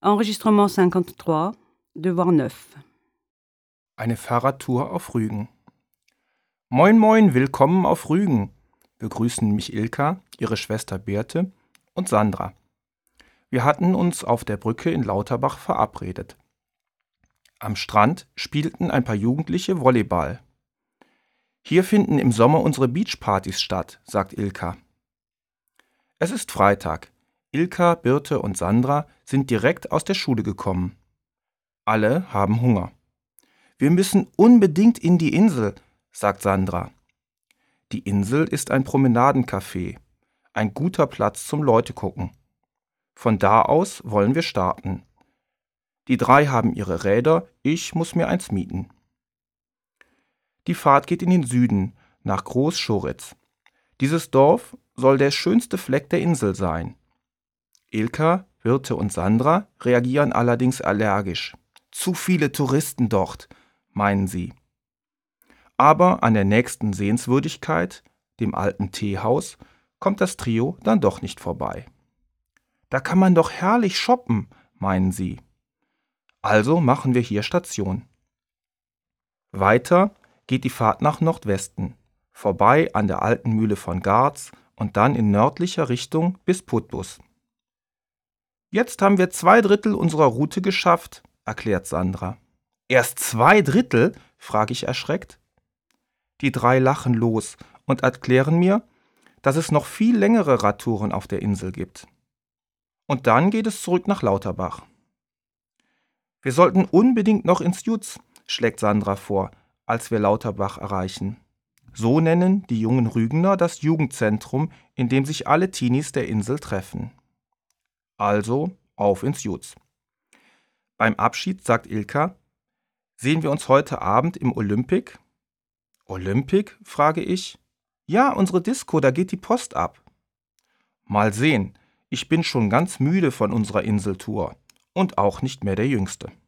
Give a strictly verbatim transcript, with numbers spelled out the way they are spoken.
Enregistrement cinquante-trois, Devoir neuf. Eine Fahrradtour auf Rügen. Moin moin, willkommen auf Rügen, begrüßen mich Ilka, ihre Schwester Birte und Sandra. Wir hatten uns auf der Brücke in Lauterbach verabredet. Am Strand spielten ein paar Jugendliche Volleyball. Hier finden im Sommer unsere Beachpartys statt, sagt Ilka. Es ist Freitag. Ilka, Birte und Sandra sind direkt aus der Schule gekommen. Alle haben Hunger. Wir müssen unbedingt in die Insel, sagt Sandra. Die Insel ist ein Promenadencafé, ein guter Platz zum Leute gucken. Von da aus wollen wir starten. Die drei haben ihre Räder, ich muss mir eins mieten. Die Fahrt geht in den Süden, nach Groß-Schoritz. Dieses Dorf soll der schönste Fleck der Insel sein. Ilka, Birte und Sandra reagieren allerdings allergisch. Zu viele Touristen dort, meinen sie. Aber an der nächsten Sehenswürdigkeit, dem alten Teehaus, kommt das Trio dann doch nicht vorbei. Da kann man doch herrlich shoppen, meinen sie. Also machen wir hier Station. Weiter geht die Fahrt nach Nordwesten, vorbei an der alten Mühle von Garz und dann in nördlicher Richtung bis Putbus. Jetzt haben wir zwei Drittel unserer Route geschafft, erklärt Sandra. Erst zwei Drittel? Frage ich erschreckt. Die drei lachen los und erklären mir, dass es noch viel längere Radtouren auf der Insel gibt. Und dann geht es zurück nach Lauterbach. Wir sollten unbedingt noch ins Jutz, schlägt Sandra vor, als wir Lauterbach erreichen. So nennen die jungen Rügener das Jugendzentrum, in dem sich alle Teenies der Insel treffen. Also auf ins Jutz. Beim Abschied sagt Ilka, sehen wir uns heute Abend im Olympic? Olympic? Frage ich. Ja, unsere Disco, da geht die Post ab. Mal sehen, ich bin schon ganz müde von unserer Inseltour und auch nicht mehr der Jüngste.